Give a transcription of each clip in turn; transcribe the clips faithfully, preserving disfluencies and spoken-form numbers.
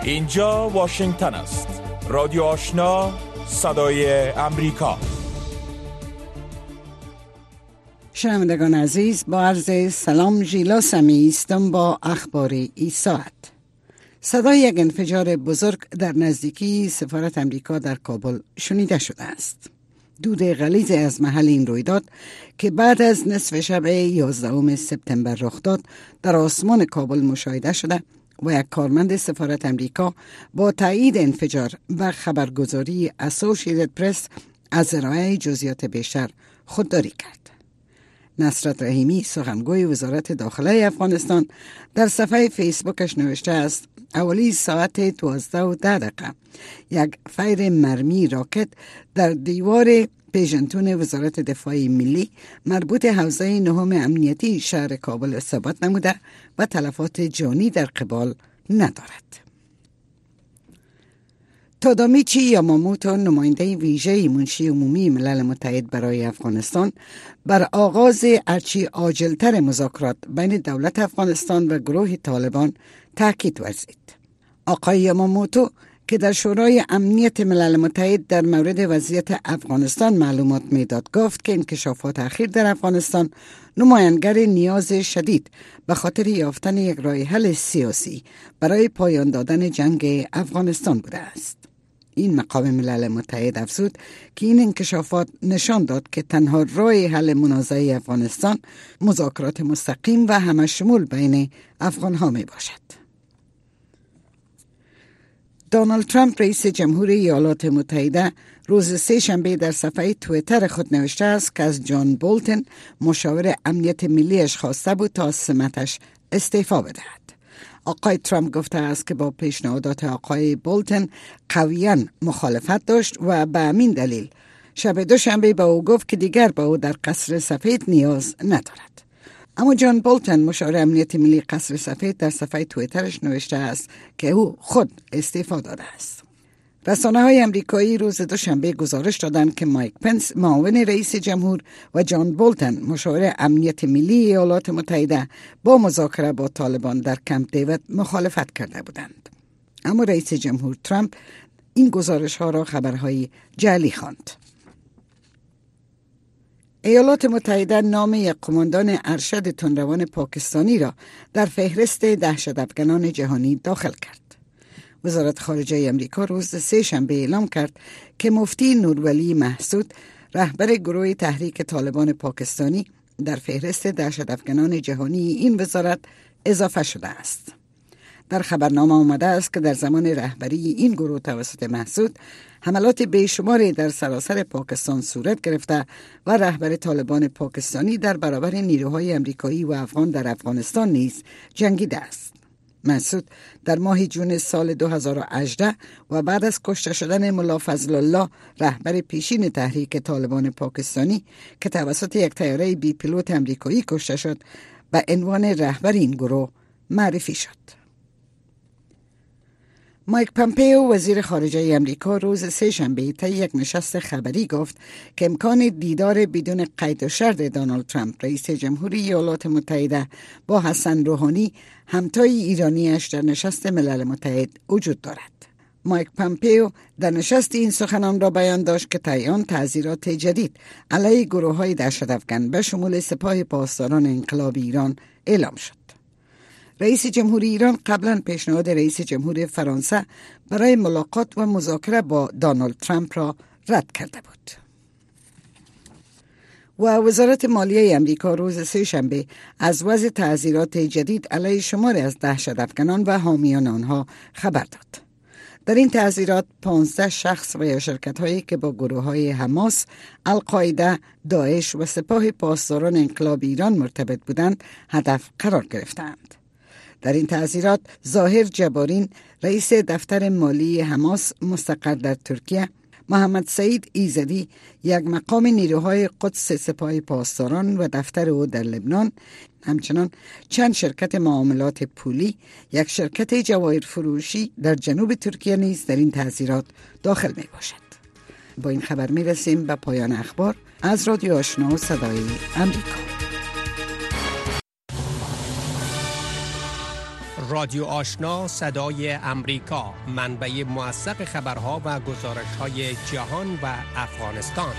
اینجا واشنگتن است. رادیو آشنا، صدای امریکا. شنوندگان عزیز، با عرض سلام ژیلا سمی هستم با اخبار این ساعت. صدای یک انفجار بزرگ در نزدیکی سفارت امریکا در کابل شنیده شده است. دود غلیظ از محل این رویداد که بعد از نصف شب یازدهم سپتامبر رخ داد در آسمان کابل مشاهده شده و یک کارمند سفارت امریکا با تایید انفجار و خبرگزاری اسوسییتد پرس از ارائه جزئیات بیشتر خودداری کرد. نصرت رحیمی، سخنگوی وزارت داخله افغانستان، در صفحه فیسبوکش نوشته است: اولی ساعت دوازده و ده دقیقه یک فیر مرمی راکت در دیوار پیژنتون وزارت دفاع ملی مربوط حوزه نهم امنیتی شهر کابل اصابت نموده و تلفات جانی در قبال ندارد. تادامیچی یاماموتو، نماینده ویژه منشی عمومی ملل متحد برای افغانستان، بر آغاز هرچی عاجلتر مذاکرات بین دولت افغانستان و گروه طالبان تاکید ورزید. آقای یاماموتو که در شورای امنیت ملل متحد در مورد وضعیت افغانستان معلومات میداد، گفت که انکشافات اخیر در افغانستان نمایانگر نیاز شدید به خاطر یافتن یک راه حل سیاسی برای پایان دادن جنگ افغانستان بوده است. این مقام ملل متحد افزود که این انکشافات نشان داد که تنها راه حل منازعه افغانستان مذاکرات مستقیم و همشمول بین افغان‌ها می باشد. دونالد ترامپ رئیس جمهوری ایالات متحده روز سه شنبه در صفحه توییتر خود نوشته است که از جان بولتن مشاور امنیت ملیش خواسته بود تا از سمتش استعفا بدهد. آقای ترامپ گفته است که با پیشنهادات آقای بولتن قویاً مخالفت داشت و به همین دلیل شب دوشنبه به او گفت که دیگر به او در قصر سفید نیاز ندارد. اما جان بولتن مشاور امنیت ملی قصر سفید در صفحه توییترش نوشته است که او خود استعفا داده است. رسانه های امریکایی روز دوشنبه گزارش دادند که مایک پنس، معاون رئیس جمهور، و جان بولتن، مشاور امنیت ملی ایالات متحده، با مذاکره با طالبان در کمپ دیوید مخالفت کرده بودند. اما رئیس جمهور ترامپ این گزارش ها را خبرهای جعلی خواند. ایالات متحده نام یک قماندان ارشد تندروان پاکستانی را در فهرست دهشت‌افکنان جهانی داخل کرد. وزارت خارجه امریکا روز سه شنبه اعلام کرد که مفتی نورولی محسود، رهبر گروه تحریک طالبان پاکستانی، در فهرست دهشت‌افکنان جهانی این وزارت اضافه شده است. در خبرنامه آمده است که در زمان رهبری این گروه توسط محسود، حملات بیشماری در سراسر پاکستان صورت گرفته و رهبر طالبان پاکستانی در برابر نیروهای امریکایی و افغان در افغانستان نیز جنگیده است. محسود در ماه جون سال دو هزار و هجده و بعد از کشته شدن ملا فضل الله، رهبر پیشین تحریک طالبان پاکستانی که توسط یک طیاره بی پیلوت امریکایی کشته شد، به عنوان رهبر این گروه معرفی شد. مایک پامپئو، وزیر خارجه امریکا، روز سه شنبه طی یک نشست خبری گفت که امکان دیدار بدون قید و شرط دونالد ترامپ، رئیس جمهوری ایالات متحده، با حسن روحانی، همتای ایرانیش در نشست ملل متحد وجود دارد. مایک پامپئو در نشست این سخنان را بیان داشت که طی آن تعزیرات جدید علیه گروه‌های دهشت‌افکن به شمول سپاه پاسداران انقلاب ایران اعلام شد. رئیس جمهوری ایران قبلا پیشنهاد رئیس جمهوری فرانسه برای ملاقات و مذاکره با دونالد ترامپ را رد کرده بود. و وزارت مالیه امریکا روز سه شنبه از وضع تعزیرات جدید علیه شماری از دهشت‌افکنان و حامیان آنها خبر داد. در این تعزیرات پانزده شخص و یا شرکت هایی که با گروه های حماس، القاعده، داعش و سپاه پاسداران انقلاب ایران مرتبط بودند هدف قرار گرفتند. در این تعزیرات ظاهر جبارین، رئیس دفتر مالی حماس مستقر در ترکیه، محمد سعید ایزدی، یک مقام نیروهای قدس سپاه پاسداران و دفتر او در لبنان، همچنان چند شرکت معاملات پولی، یک شرکت جواهر فروشی در جنوب ترکیه نیز در این تعزیرات داخل می باشد. با این خبر می رسیم به پایان اخبار از رادیو آشنا صدای امریکا. رادیو آشنا صدای امریکا، منبع موثق خبرها و گزارش‌های جهان و افغانستان.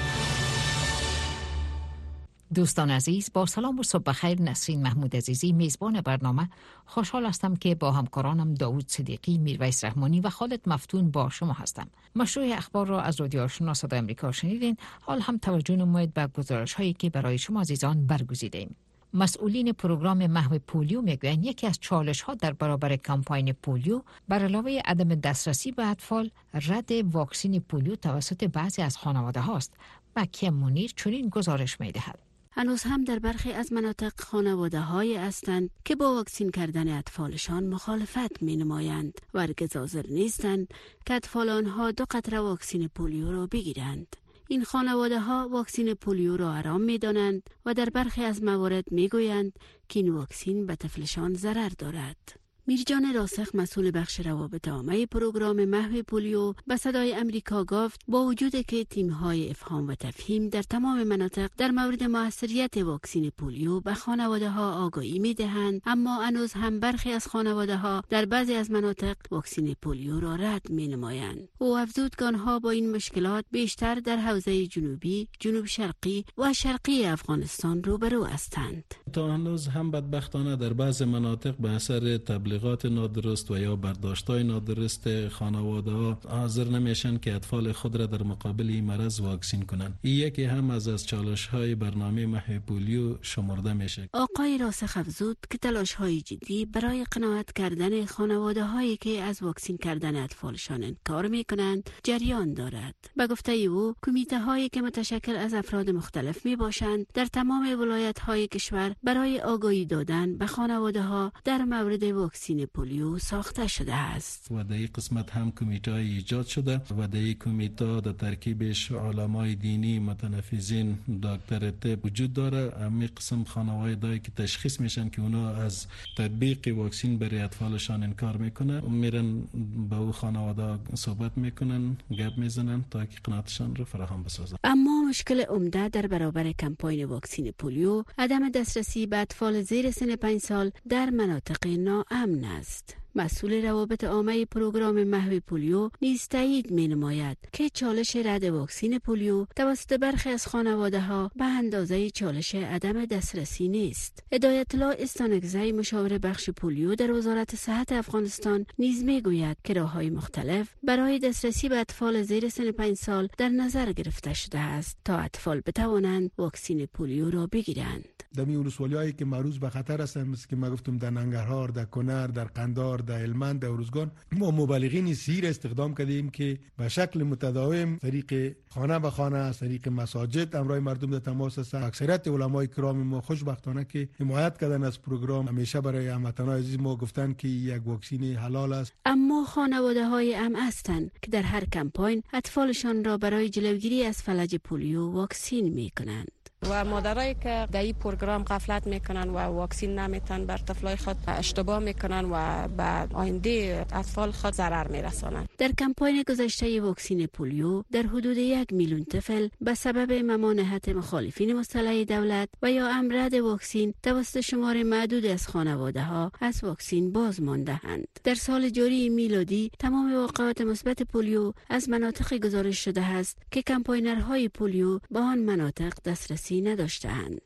دوستان عزیز، با سلام و صبح بخیر. نسرین محمود عزیزی میزبان برنامه. خوشحال هستم که با همکارانم داوود صدیقی، میرویس رحمانی و خالد مفتون با شما هستم. مشروع اخبار را از رادیو آشنا صدای امریکا شنیدین. حال هم توجه نمایید به گزارش‌هایی که برای شما عزیزان برگزیدیم. مسئولین پروگرام محو پولیو میگویند یکی از چالش‌ها در برابر کمپاین پولیو بر علاوه عدم دسترسی به اطفال، رد واکسن پولیو توسط بعضی از خانواده هاست. مکیم منیر چنین گزارش می‌دهد. هنوز هم در برخی از مناطق خانواده های هستند که با واکسین کردن اطفالشان مخالفت می نمایند و هرگز حاضر نیستند که اطفال آنها دو قطره واکسن پولیو را بگیرند. این خانواده ها واکسن پولیو را حرام می دانند و در برخی از موارد می گویند که این واکسن به طفلشان ضرر دارد. میرجان راسخ، مسئول بخش روابط عامه پروگرام محو پولیو، به صدای امریکا گفت با وجود که تیم‌های افهام و تفهیم در تمام مناطق در مورد موثریت واکسن پولیو به خانواده‌ها آگاهی می‌دهند، اما هنوز هم برخی از خانواده‌ها در بعضی از مناطق واکسن پولیو را رد می‌نمایند. او افزود که آنها با این مشکلات بیشتر در حوزه جنوبی، جنوب شرقی و شرقی افغانستان روبرو هستند. تا هنوز هم بدبختانه در بعضی مناطق به اثر تبلیغات نادرست و یا برداشت‌های نادرست خانواده‌ها حاضر نمیشن که اطفال خود را در مقابل این مرض واکسین کنند. این یکی هم از از چالش‌های برنامه محو پولیو شمرده میشه. آقای راسخ افزود که تلاش‌های جدی برای قناعت کردن خانواده‌هایی که از واکسین کردن اطفالشان انکار می‌کنند جریان دارد. به گفته او، کمیته‌هایی که متشکل از افراد مختلف میباشند در تمام ولایت‌های کشور برای آگاهی دادن به خانواده‌ها در مورد واکسن پولیو ساخته شده است. و در این قسمت هم کمیته‌های ایجاد شده و در این کمیته در ترکیبش علمای دینی، متنفذین، دکتر طب وجود داره. همین قسم خانواده‌ای که تشخیص میشن که اونا از تطبیق واکسن برای اطفالشان انکار میکنن، میرن با او خانواده صحبت میکنن، گپ میزنن تا که قناعتشان رو فراهم بسازن. اما مشکل عمده در برابر کمپاین واکسن پولیو عدم دسترسی به اطفال زیر سن پنج سال در مناطق ناامن است. مسئول روابط عامه پروگرام محو پولیو نیز تایید می‌نماید که چالش رد واکسن پولیو توسط برخی از خانواده‌ها به اندازه چالش عدم دسترسی نیست. هدایت الله استانکزی، مشاور بخش پولیو در وزارت صحت افغانستان، نیز می‌گوید که راه‌های مختلف برای دسترسی به اطفال زیر سن پنج سال در نظر گرفته شده است تا اطفال بتوانند واکسن پولیو را بگیرند. در می ولسوالی‌هایی که معرض به خطر هستند، مثل که ما گفتم در ننگرهار، در کنر، در قندار، در هلمند، در ارزگان، ما مبلغین سیر استخدام کردیم که به شکل متداوم طریق خانه به خانه، از طریق مساجد امرای مردم در تماس هستند. اکثریت علمای کرام ما خوشبختانه که حمایت کردن از پروگرام، همیشه برای هموطنان عزیز ما گفتن که یک واکسن حلال است. اما خانواده‌های ام هستند که در هر کمپاین اطفالشان را برای جلوگیری از فلج پولیو واکسین می‌کنند. و مادرایی که در این پروگرام غفلت میکنن و واکسین نمیتن بر طفلای خود اشتباه میکنن و به آینده اطفال خود ضرر میرسانند. در کمپاین گذشته واکسن پولیو در حدود یک میلیون طفل به سبب ممانعت مخالفین مسلح دولت و یا امر رد واکسن توسط شمار معدود از خانواده‌ها از واکسن باز مانده‌اند. در سال جاری میلادی تمام واقعات مثبت پولیو از مناطق گزارش شده است که کمپاینرهای پولیو به آن مناطق دسترسی نداشتند.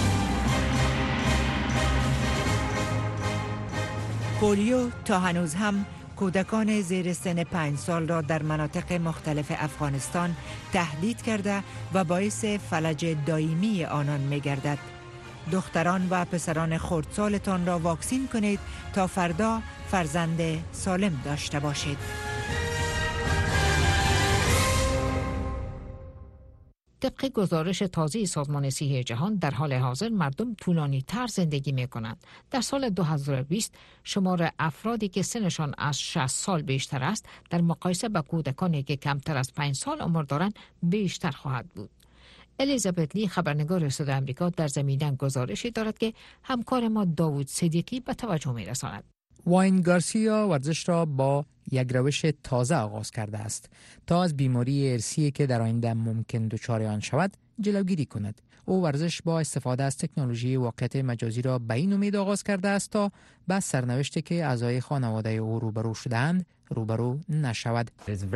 پولیو تا هنوز هم کودکان زیر سن پنج سال را در مناطق مختلف افغانستان تهدید کرده و باعث فلج دائمی آنان می گردد. دختران و پسران خردسالتان را واکسین کنید تا فردا فرزند سالم داشته باشید. طبق گزارش تازه سازمان صحت جهان در حال حاضر مردم طولانی تر زندگی می کنند. در سال دو هزار و بیست شمار افرادی که سنشان از شصت سال بیشتر است در مقایسه با کودکانی که کمتر از پنج سال عمر دارند بیشتر خواهد بود. الیزابت لی، خبرنگار صدای آمریکا، در زمینه گزارشی دارد که همکار ما داوود صدیقی به توجه می رساند. واین گارسیا ورزش را با یک روش تازه آغاز کرده است تا از بیماری ارثی که در آینده ممکن دچار آن شود جلوگیری کند. او ورزش با استفاده از تکنولوژی واقعیت مجازی را به این امید آغاز کرده است تا به سرنوشتی که اعضای خانواده او روبرو شده‌اند روبرو نشود.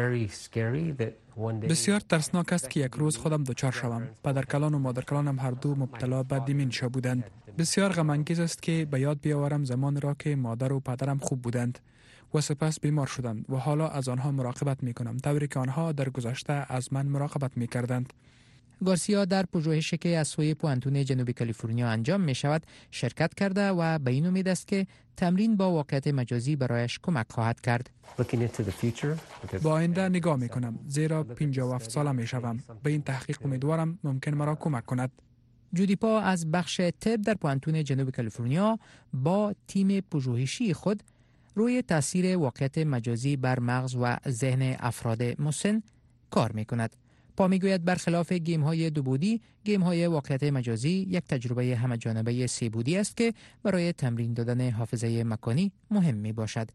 بسیار ترسناک است که یک روز خودم دچار شوم. پدرکلان و مادرکلانم هر دو مبتلا به دیمنشیا بودند. بسیار غم انگیز است که به یاد بیاورم زمان را که مادر و پدرم خوب بودند و سپس بیمار شدند و حالا از آنها مراقبت می کنم، طوری که آنها در گذشته از من مراقبت می کردند. گارسیا در پژوهشی که از سوی پوانتون جنوبی کالیفرنیا انجام می شود شرکت کرده و به این امید است که تمرین با واقعیت مجازی برایش کمک خواهد کرد. با آینده نگاه می کنم، زیرا پنجاه و هفت ساله می شوم. به این تحقیق امیدوارم ممکن مرا کمک کند. جودی پا از بخش طب در پوانتون جنوبی کالیفرنیا با تیم پژوهشی خود روی تاثیر واقعیت مجازی بر مغز و ذهن افراد مسن کار می کند. پا می گوید برخلاف گیم های دو بودی، گیم های واقعیت مجازی یک تجربه همه جانبه سه بودی است که برای تمرین دادن حافظه مکانی مهم می باشد.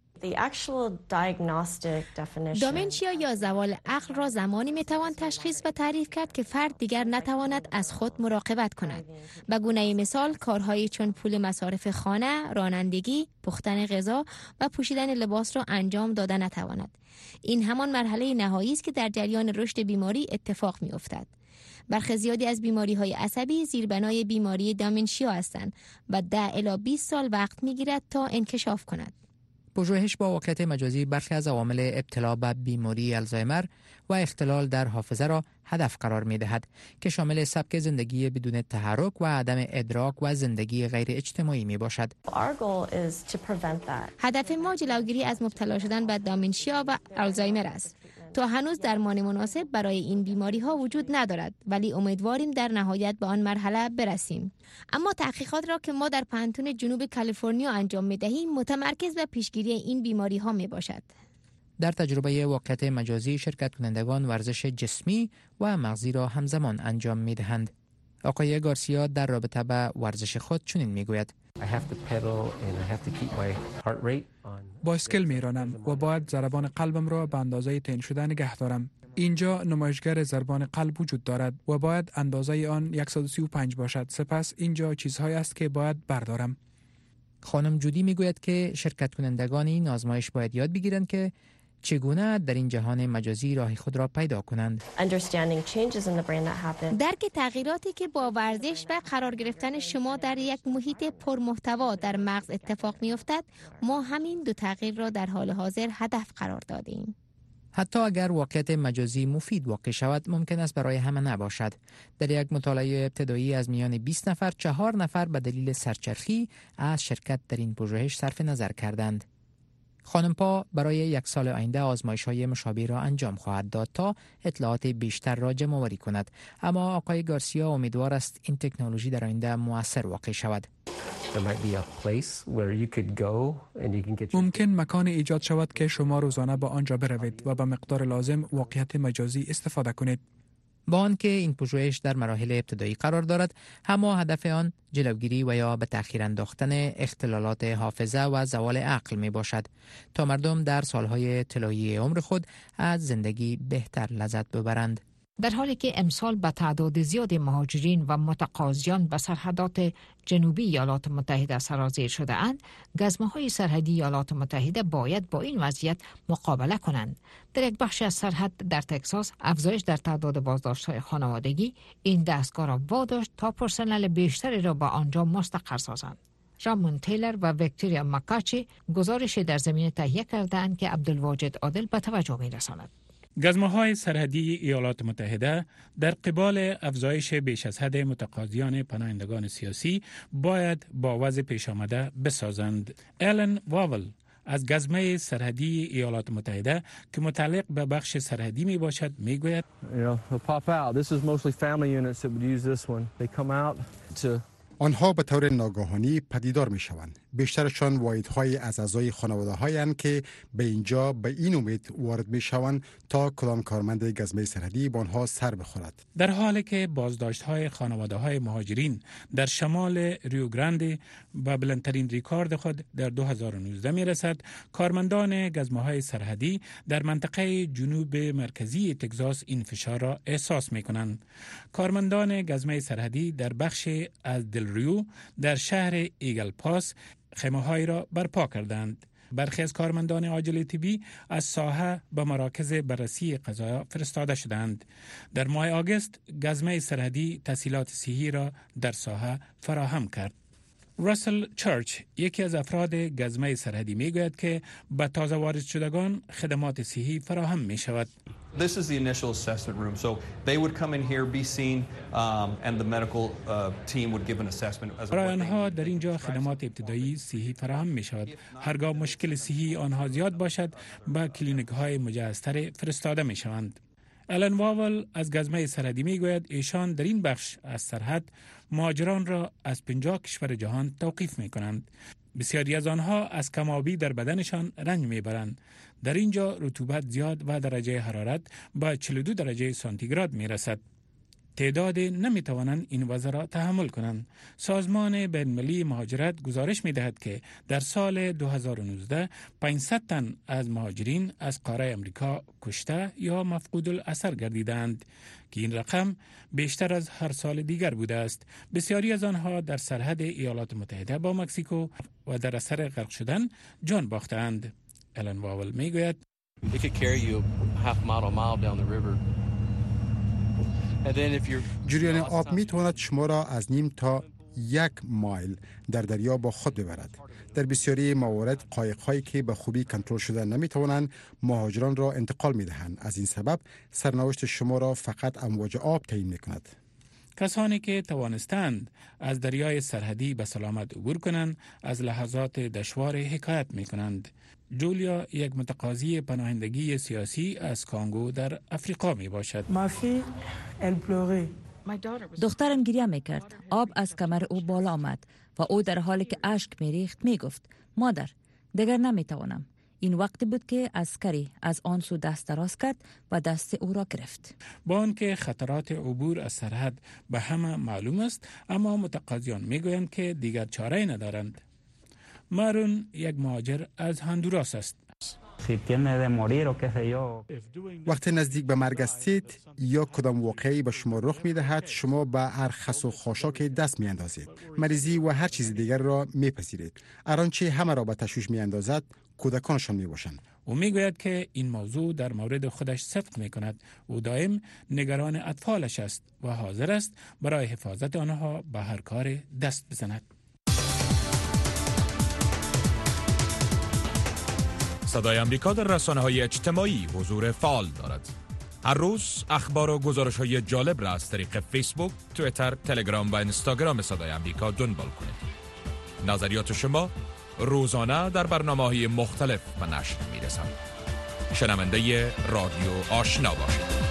دامنشیا یا زوال عقل را زمانی می توان تشخیص و تعریف کرد که فرد دیگر نتواند از خود مراقبت کند. به گونه مثال کارهایی چون پول مصارف خانه، رانندگی، پختن غذا و پوشیدن لباس را انجام دادن نتواند. این همان مرحله نهایی است که در جریان رشد بیماری اتفاق می افتد. برخی زیادی از بیماری‌های عصبی زیربنای بیماری دامنشیا هستند و ده الی بیست سال وقت می‌گیرد تا انکشاف کند. پژوهش با واقعیت مجازی برخی از عوامل ابتلا به بیماری الزایمر و اختلال در حافظه را هدف قرار می‌دهد که شامل سبک زندگی بدون تحرک و عدم ادراک و زندگی غیر اجتماعی می‌باشد. هدف ما جلوگیری از مبتلا شدن به دامنشیا و الزایمر است. تا هنوز درمان مناسب برای این بیماری ها وجود ندارد، ولی امیدواریم در نهایت به آن مرحله برسیم. اما تحقیقات را که ما در پوانتون جنوب کالیفرنیا انجام می دهیم متمرکز به پیشگیری این بیماری ها می باشد. در تجربه واقعیت مجازی شرکت کنندگان ورزش جسمی و مغزی را همزمان انجام می دهند. آقای گارسیا در رابطه با ورزش خود چنین می گوید: بایسکل می رانم و باید ضربان قلبم را به اندازه تعیین شده نگه دارم. اینجا نمایشگر ضربان قلب وجود دارد و باید اندازه آن صد و سی و پنج باشد. سپس اینجا چیزهایی است که باید بردارم. خانم جودی می گوید که شرکت کنندگان این آزمایش باید یاد بگیرند که چگونه در این جهان مجازی راه خود را پیدا کنند. درک تغییراتی که با ورزش و قرار گرفتن شما در یک محیط پرمحتوا در مغز اتفاق می افتد، ما همین دو تغییر را در حال حاضر هدف قرار دادیم. حتی اگر واقعیت مجازی مفید واقع شود، ممکن است برای همه نباشد. در یک مطالعه ابتدایی از میان بیست نفر، چهار نفر به دلیل سرچرخی از شرکت در این پژوهش صرف نظر کردند. خانم پا برای یک سال آینده آزمایش‌های مشابه را انجام خواهد داد تا اطلاعات بیشتر را جمع‌آوری کند. اما آقای گارسیا امیدوار است این تکنولوژی در آینده مؤثر واقع شود. ممکن مکان ایجاد شود که شما روزانه با آنجا بروید و به مقدار لازم واقعیت مجازی استفاده کنید. با آنکه این پژوهش در مراحل ابتدایی قرار دارد، اما هدف آن جلوگیری و یا به تأخیر انداختن اختلالات حافظه و زوال عقل می باشد تا مردم در سالهای طلایی عمر خود از زندگی بهتر لذت ببرند. در حالی که امسال به تعداد زیاد مهاجرین و متقاضیان به سرحدات جنوبی ایالات متحده سرازیر شده اند، گزمه‌های سرحدی ایالات متحده باید با این وضعیت مقابله کنند. در یک بخش از سرحد در تگزاس، افزایش در تعداد بازداشت‌های خانوادگی این دستگاه را واداشت تا پرسنل بیشتری را به آنجا مستقر سازند. رامون تیلر و ویکتوریا مکاچی گزارش در زمینه تهیه کردند که عبدالواجد عادل به توجه می‌رساند. گزمه‌های سرحدی ایالات متحده در قبال افزایش بیش از حد متقاضیان پناهندگان سیاسی باید با وضع پیش آمده بسازند. ایلن واول از گزمه سرحدی ایالات متحده که متعلق به بخش سرحدی می باشد می گوید: آنها به طور ناگهانی پدیدار می شوند. بیشترشان واحدهای از اعضای خانواده هایند که به اینجا به این امید وارد می شوند تا کدام کارمند گزمه سرحدی با آنها سر بخورد. در حالی که بازداشت های خانواده های مهاجرین در شمال ریو گرانده به بلندترین ریکارد خود در دو هزار و نوزده می رسد، کارمندان گزمه های سرحدی در منطقه جنوب مرکزی تگزاس این فشار را احساس می کنند. کارمندان گزمه سرحدی در بخش از دل ریو در شهر ایگل پاس خیمه‌هایی را برپا کردند. برخی از کارمندان عاجل طبی از ساحه به مراکز بررسی قضایا فرستاده شدند. در ماه آگوست گزمه سرحدی تسهیلات صحی را در ساحه فراهم کرد. راسل چرچ یکی از افراد گزمه سرحدی میگوید که به تازه وارد شدگان خدمات صحی فراهم می شود. This is the initial assessment room. So they would come in here, be seen, um, and the medical uh, team would give an assessment. برای آنها در اینجا خدمات ابتدایی صحی فراهم می شود. هرگاه مشکل صحی آنها زیاد باشد، به کلینیک های مجهزتر فرستاده می شوند. الن واول از گزمه سرحدی می گوید ایشان در این بخش از سرحد مهاجران را از پنجاه کشور جهان توقیف می کنند. بسیاری از آنها از کم‌آبی در بدنشان رنج می برند. در اینجا رطوبت زیاد و درجه حرارت با چهل و دو درجه سانتیگراد می رسد. تعداد نمی توانند این وضع را تحمل کنند. سازمان بین‌المللی مهاجرت گزارش می دهد که در سال دو هزار و نوزده پانصد تن از مهاجرین از قاره امریکا کشته یا مفقود الاثر گردیدند که این رقم بیشتر از هر سال دیگر بوده است. بسیاری از آنها در سرحد ایالات متحده با مکزیکو و در اثر غرق شدن جان باختند. الن واول می گوید جریان آب می تواند شما را از نیم تا یک مایل در دریا با خود ببرد. در بسیاری موارد قایق‌هایی که به خوبی کنترل شده نمی توانند مهاجران را انتقال می دهند. از این سبب سرنوشت شما را فقط امواج آب تعیین می کند. کسانی که توانستند از دریای سرحدی به سلامت عبور کنند از لحظات دشوار حکایت می کنند. جولیا یک متقاضی پناهندگی سیاسی از کانگو در افریقا می باشد. دخترم گریه می کرد. آب از کمر او بالا آمد و او در حالی که اشک می ریخت می گفت مادر دیگر نمی توانم. این وقتی بود که عسکری از آن سو دست دراز کرد و دست او را گرفت. با آنکه خطرات عبور از سرحد به همه معلوم است، اما متقاضیان می گویند که دیگر چاره ندارند. مارون یک مهاجر از هندوراس است. وقتی نزدیک به مرگ هستید یا کدام واقعی به شما رخ می دهد، شما به هر خس و خاشاک دست می اندازید. مریضی و هر چیز دیگر را می پذیرید. ارانچه همه را به تشویش می اندازد کودکانشان می باشند. او می گوید که این موضوع در مورد خودش صدق می کند. او دائم نگران اطفالش است و حاضر است برای حفاظت آنها به هر کار دست بزند. صدای امریکا در رسانه‌های اجتماعی حضور فعال دارد. هر روز اخبار و گزارش‌های جالب را از طریق فیسبوک، توییتر، تلگرام و اینستاگرام صدای امریکا دنبال کنید. نظریات شما روزانه در برنامه‌های مختلف به نشر می‌رسند. شنونده رادیو آشنا باشید.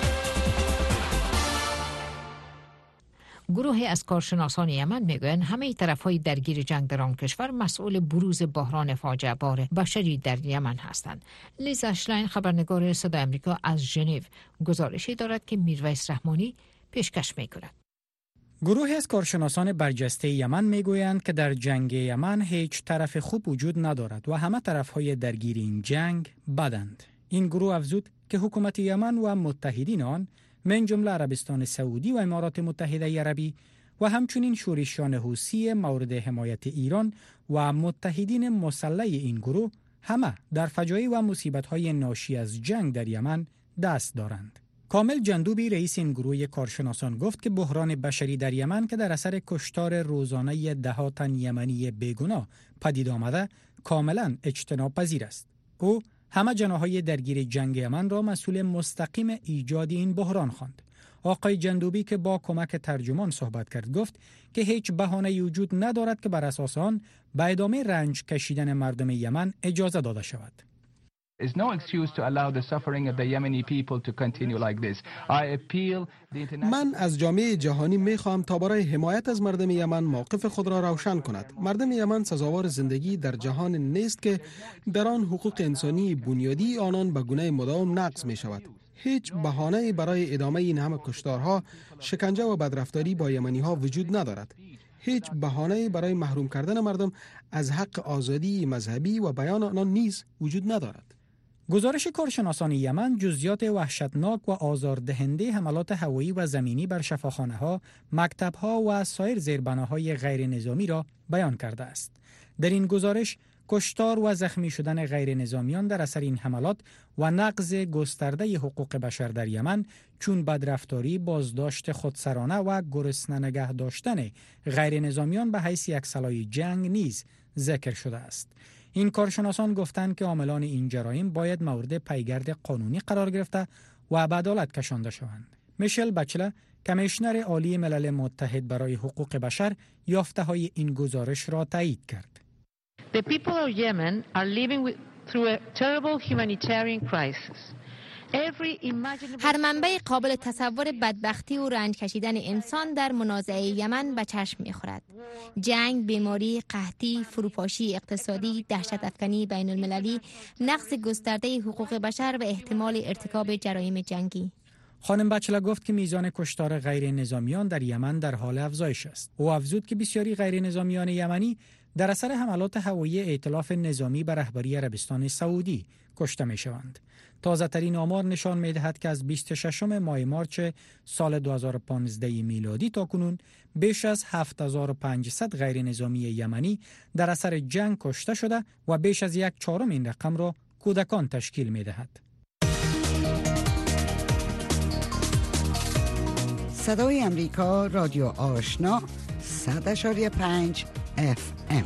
گروهی از کارشناسان یمن میگویند همه طرف‌های درگیر جنگ در آن کشور مسئول بروز بحران فاجعه بار بشری در یمن هستند. لیز اشلاین خبرنگار صدای آمریکا از ژنو گزارشی دارد که میرویس رحمانی پیشکش می‌کند. گروهی از کارشناسان برجسته یمن میگویند که در جنگ یمن هیچ طرف خوب وجود ندارد و همه طرف‌های درگیر این جنگ بدند. این گروه افزود که حکومت یمن و متحدین آن من جمله عربستان سعودی و امارات متحده عربی و همچنین شورشیان حوثی مورد حمایت ایران و متحدین مسلح این گروه همه در فجایع و مصیبت‌های ناشی از جنگ در یمن دست دارند. کامل جندوبی رئیس این گروه کارشناسان گفت که بحران بشری در یمن که در اثر کشتار روزانه ده‌ها تن یمنی بیگناه پدید آمده کاملا اجتناب پذیر است. او همه جناح‌های درگیر جنگ یمن را مسئول مستقیم ایجاد این بحران خواند. آقای جندوبی که با کمک ترجمان صحبت کرد گفت که هیچ بهانه‌ای وجود ندارد که بر اساس آن به ادامه رنج کشیدن مردم یمن اجازه داده شود. There's no excuse to allow the suffering of the Yemeni people to continue like this. I appeal the international... من از جامعه جهانی میخواهم تا برای حمایت از مردم یمن موقف خود را روشن کند. مردم یمن سزاوار زندگی در جهان نیست که در آن حقوق انسانی بنیادی آنان به گونه مداوم نقض می شود. هیچ بهانه‌ای برای ادامه این همه کشتارها، شکنجه و بدرفتاری با یمنی ها وجود ندارد. هیچ بهانه‌ای برای محروم کردن مردم از حق آزادی مذهبی و بیان آنان نیز وجود ندارد. گزارش کارشناسان یمن جزئیات وحشتناک و آزاردهنده حملات هوایی و زمینی بر شفاخانه‌ها، مکتب‌ها و سایر زیربناهای غیر نظامی را بیان کرده است. در این گزارش کشتار و زخمی شدن غیر نظامیان در اثر این حملات و نقض گسترده حقوق بشر در یمن چون بدرفتاری، بازداشت خودسرانه و گرسنه نگه داشتن غیر نظامیان به حیث یک سلاح جنگ نیز ذکر شده است. این کارشناسان گفتند که عاملان این جرایم باید مورد پیگرد قانونی قرار گرفته و به عدالت کشانده شوند. میشل بچله، کمیشنر عالی ملل متحد برای حقوق بشر، یافته‌های این گزارش را تایید کرد. The people of Yemen are living with, through a terrible humanitarian crisis. هر منبع قابل تصور بدبختی و رنج کشیدن انسان در منازعه یمن به چشم می‌خورد. جنگ، بیماری، قحطی، فروپاشی اقتصادی، دهشت افکنی بین المللی، نقض گسترده حقوق بشر و احتمال ارتکاب جرایم جنگی. خانم بچله گفت که میزان کشتار غیر نظامیان در یمن در حال افزایش است. او افزود که بسیاری غیر نظامیان یمنی در اثر حملات هوایی ائتلاف نظامی به رهبری عربستان سعودی کشته می‌شوند. تازه ترین آمار نشان می‌دهد که از بیست و ششم ماه مارچ سال دو هزار و پانزده میلادی تا کنون بیش از هفت هزار و پانصد غیر نظامی یمنی در اثر جنگ کشته شده و بیش از یک چهارم این رقم را کودکان تشکیل می‌دهد. صدای امریکا، رادیو آشنا، صد اشاری پنج اف ام.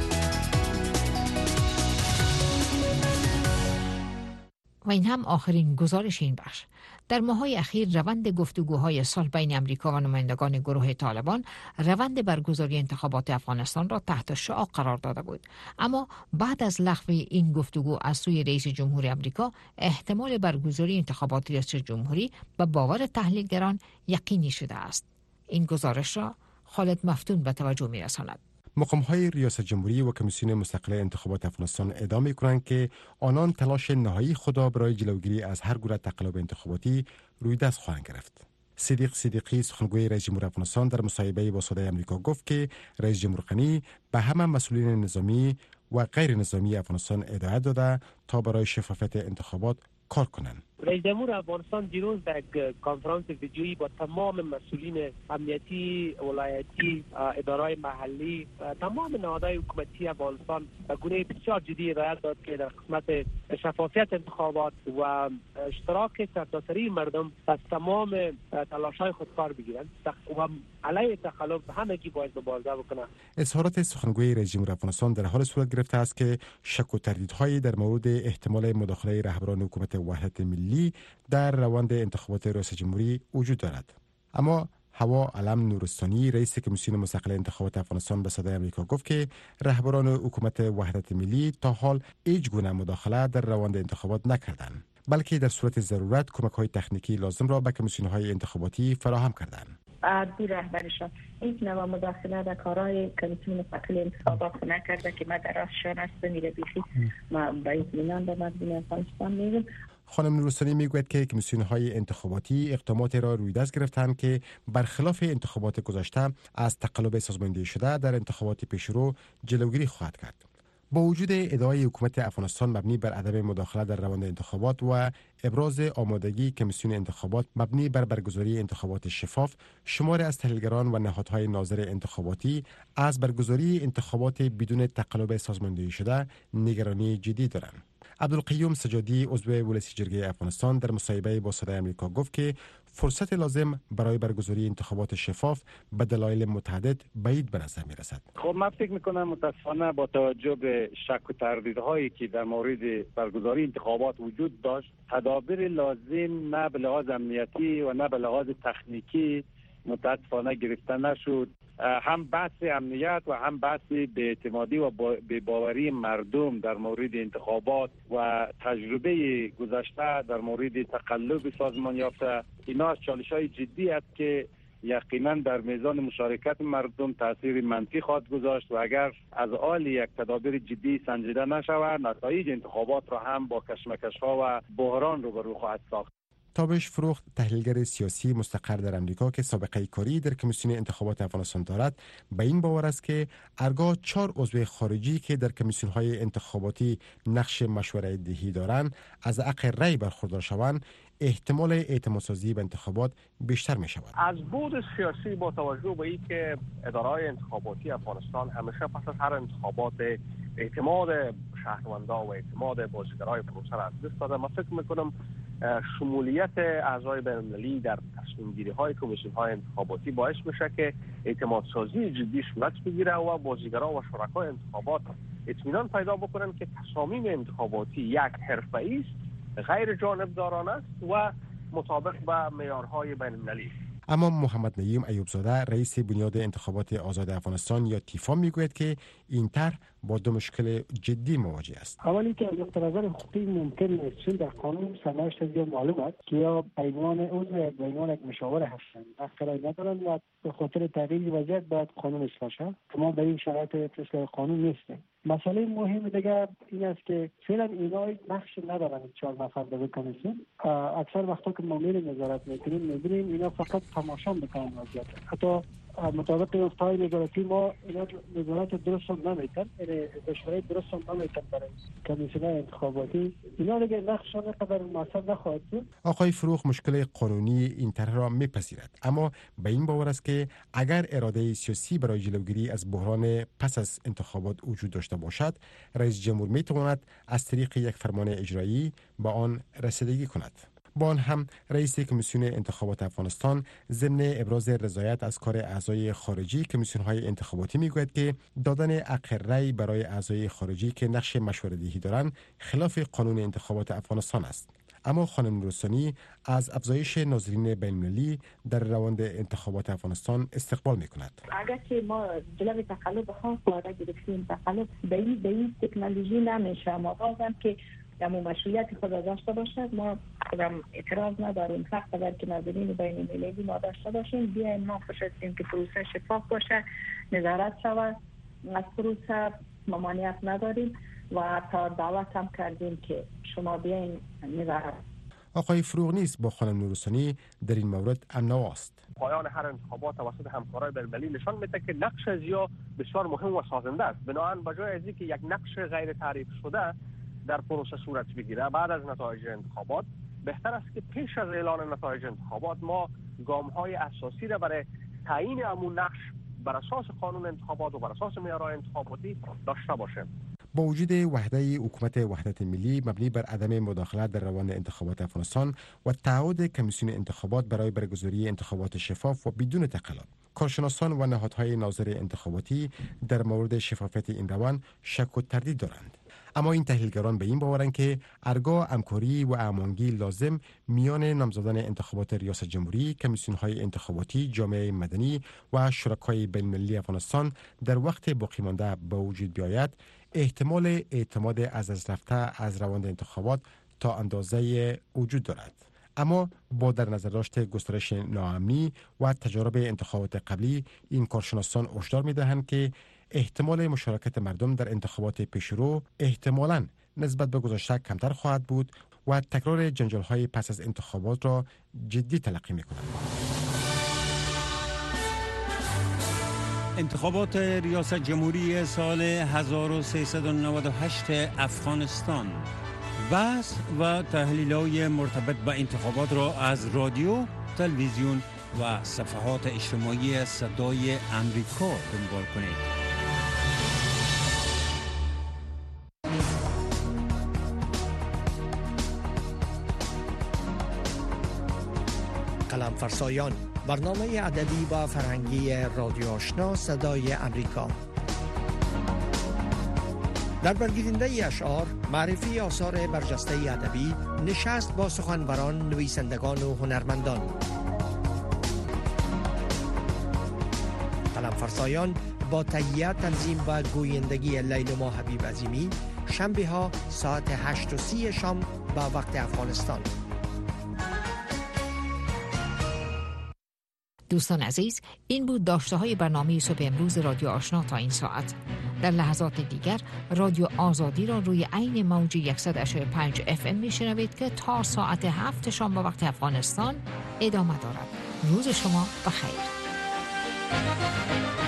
و این هم آخرین گزارش این بخش. در ماه‌های اخیر روند گفتگوهای صلح بین امریکا و نمایندگان گروه طالبان روند برگزاری انتخابات افغانستان را تحت شعاع قرار داده بود، اما بعد از لغو این گفتگو از سوی رئیس جمهور امریکا احتمال برگزاری انتخابات ریاست جمهوری به باور تحلیلگران یقینی شده است. این گزارش را خالد مفتون به توجه می‌رساند. مقام‌های ریاست جمهوری و کمیسیون مستقل انتخابات افغانستان ادعا می‌کنند که آنان تلاش نهایی خود برای جلوگیری از هر گونه تقلب انتخاباتی روی دست خواهند گرفت. صدیق صدیقی، سخنگوی رئیس جمهور افغانستان، در مصاحبه با صدای آمریکا گفت که رئیس جمهور غنی به همه مسئولین نظامی و غیر نظامی افغانستان هدایت داده تا برای شفافیت انتخابات کار کنند. رئیس جمهور افغانستان دیروز در کنفرانس ویدیویی با تمام مسئولین امنیتی، ولایتی، ادارای محلی، تمام نهادهای حکومتی افغانستان به گونه بسیار جدی هدایت داد که در قسمت شفافیت انتخابات و اشتراک سرتاسری مردم از تمام تلاش‌های خود کار بگیرند و علیه تخلف همگی باید مبارزه بکنند. اظهارات سخنگوی رئیس جمهور افغانستان در حال صورت گرفته است که شک و تردیدهای در مورد احتمال مداخله رهبران حکومت وحدت ملی در روند انتخابات ریاست جمهوری وجود دارد. اما هوا علم نورستانی، رئیس کمیسیون مستقل انتخابات افغانستان، به صدای آمریکا گفت که رهبران حکومت وحدت ملی تا حال هیچ گونه مداخله در روند انتخابات نکردند، بلکه در صورت ضرورت کمک‌های تکنیکی لازم را به کمیسیون‌های انتخاباتی فراهم کردند. دو رهبرشان هیچ نوع مداخله در کارهای کمیسیون مستقل انتخابات نکرده که ما در راستشان است میره بیخی ما با اطمینان به مردم افغانستان میگم. خانم نورستانی میگوید که کمیسیون‌های انتخاباتی اقداماتی را روی دست گرفتند که برخلاف انتخابات گذشته از تقلب سازماندهی شده در انتخابات پیشرو جلوگیری خواهد کرد. با وجود ادعای حکومت افغانستان مبنی بر عدم مداخله در روند انتخابات و ابراز آمادگی کمیسیون انتخابات مبنی بر برگزاری انتخابات شفاف، شماری از تحلیلگران و نهادهای ناظر انتخاباتی از برگزاری انتخابات بدون تقلب سازماندهی شده نگرانی جدی دارند. عبدالقیوم سجادی، عضو ولسی جرگه افغانستان، در مصاحبه با صدای آمریکا گفت که فرصت لازم برای برگزاری انتخابات شفاف به دلایل متعدد بعید به نظر می رسد. خب من فکر میکنم متاسفانه با توجه به شک و تردیدهایی که در مورد برگزاری انتخابات وجود داشت، تدابیر لازم نه به لحاظ امنیتی و نه به لحاظ تکنیکی متاسفانه گرفته نشد. هم بحث امنیت و هم بحث بی‌اعتمادی و بی‌باوری مردم در مورد انتخابات و تجربه گذشته در مورد تقلب سازمان یافته، اینا از چالش‌های جدی است که یقینا در میزان مشارکت مردم تاثیر منفی خواهد گذاشت و اگر از آل یک تدابیر جدی سنجیده نشود، نتایج انتخابات را هم با کشمکش‌ها و بحران روبرو خواهد ساخت. تابش فروخت، تحلیلگر سیاسی مستقر در امریکا که سابقه کاری در کمیسیون انتخابات افغانستان دارد، به این باور است که ارگاه چهار عضو خارجی که در کمیسیون‌های انتخاباتی نقش مشورت دهی دارند از حق رأی برخوردار شوند، احتمال اعتمادسازی به انتخابات بیشتر می شود. از بود سیاسی با توجه به اینکه اداره‌های انتخاباتی افغانستان همیشه پس از هر انتخابات اعتماد شهروندان و اعتماد بازیگرای پروسه را از دست داده، من فکر میکنم شمولیت اعضای بین‌المللی در تصمیم گیری های کمیسیون های انتخاباتی باعث میشه که اعتماد سازی جدی صورت بگیره و بازیگران و شرکای انتخابات اطمینان پیدا بکنن که تصامیم انتخاباتی یک حرفه‌ای است، غیر جانبدارانه است و مطابق با معیارهای بین‌المللی. اما محمد نعیم ایوبزاده، رئیس بنیاد انتخابات آزاد افغانستان یا تیفا، میگوید که این طرح با دو مشکل جدی مواجه است. اولی که از نظر حقوقی ممکن نیست، چون در قانون سرنوشت از معلوم است که یا به عنوان عضو به عنوان یک مشاور هستند، حق رأی ندارند و به خاطر تغییر وضعیت باید قانون اصلاح شود. ما در این شرایط اصلاح قانون نیستیم. مسئله مهم دیگر این است که فعلا اینا نقش ندارند، چهار نفر در کمیسیون. اکثر وقتا که ما میریم نظارت میکنیم میبینیم اینا فقط تماشا میکنن وضعیت. حتی مطابق افتای نظارتی ما اینا نظارت درست هم نمیتن، اشاره درست هم نمیتن برای کمیسیون انتخاباتی. اینا دیگه نقشان قدر مؤثر نخواهد بود. آقای فروخ مشکل قانونی این طرح را میپذیرد، اما به این باور است که اگر اراده سیاسی برای جلوگیری از بحران پس از انتخابات وجود داشته باشد، رئیس جمهور میتواند از طریق یک فرمان اجرایی به آن رسیدگی کند. با آن هم رئیس کمیسیون انتخابات افغانستان ضمن ابراز رضایت از کار اعضای خارجی کمیسیون‌های انتخاباتی میگوید که دادن حق رأی برای اعضای خارجی که نقش مشوره‌دهی دارند خلاف قانون انتخابات افغانستان است. اما خانم نورثانی از افزایش ناظرین بین‌المللی در روند انتخابات افغانستان استقبال می‌کند. اگر که ما جلوی تقلب ها قرار گرفتیم، تقلب به این به این تکنولوژی نمیشه، ما بازم که دمو مشروعیت خود داشته باشد، ما خودم اعتراض نداریم. فقط اگر که ناظرین بین‌المللی ما داشته باشیم، بیاین ما خوش هستیم که پروسه شفاف باشه، نظارت شود از پروسه، ممانعت نداریم و تا دعوت هم کردیم که شما بیاین نظارت. آقای فروغ نیز با خانم نورثانی در این مورد امنواست. پایان هر انتخابات توسط همکارای بین‌المللی نشان میده که نقش ازیا بسیار مهم و سازنده است. بنابراین بجای از اینکه یک نقش غیر تعریف شده در پروسه صورت بگیره بعد از نتایج انتخابات، بهتر است که پیش از اعلان نتایج انتخابات ما گام‌های اساسی را برای تعیین همون نقش بر اساس قانون انتخابات و بر اساس معیارهای انتخاباتی داشته باشیم. با وجود وحده حکومت وحدت ملی مبنی بر عدم مداخله در روند انتخابات افغانستان و تعهد کمیسیون انتخابات برای برگزاری انتخابات شفاف و بدون تقلب، کارشناسان و نهادهای ناظر انتخاباتی در مورد شفافیت این روند شک و تردید دارند. اما این تحلیلگران به این باورند که ارگاه همکاری و هماهنگی لازم میان نامزدان انتخابات ریاست جمهوری، کمیسیون‌های انتخاباتی، جامعه مدنی و شرکای بین‌المللی افغانستان در وقت باقی مانده به وجود بیاید، احتمال اعتماد از از رفته از روند انتخابات تا اندازه وجود دارد. اما با در نظر داشت گسترش ناامنی و تجارب انتخابات قبلی، این کارشناسان هشدار می‌دهند که احتمال مشارکت مردم در انتخابات پیشرو احتمالاً نسبت به گذشته کمتر خواهد بود و تکرار جنجال‌های پس از انتخابات را جدی تلقی می‌کنند. انتخابات ریاست جمهوری سال هزار و سیصد و نود و هشت افغانستان. بحث و تحلیل‌های مرتبط با انتخابات را از رادیو، تلویزیون و صفحات اجتماعی صدای امریکا دنبال کنید. قلم فرسایان، برنامه ادبی و فرهنگی رادیو آشنا صدای امریکا. در برگزیدنده اشعار، معرفی آثار برجسته ادبی، نشست با سخنوران، نویسندگان و هنرمندان. فرسایان با تهیه تنظیم و گویندگی لیلما حبیب عظیمی، شنبه ها ساعت هشت و سی شام با وقت افغانستان. دوستان عزیز، این بود داشته های برنامه صبح امروز رادیو آشنا تا این ساعت. در لحظات دیگر رادیو آزادی را روی عین موج صد و هشت و پنج اف ام میشنوید که تا ساعت هفت شام با وقت افغانستان ادامه دارد. روز شما بخیر.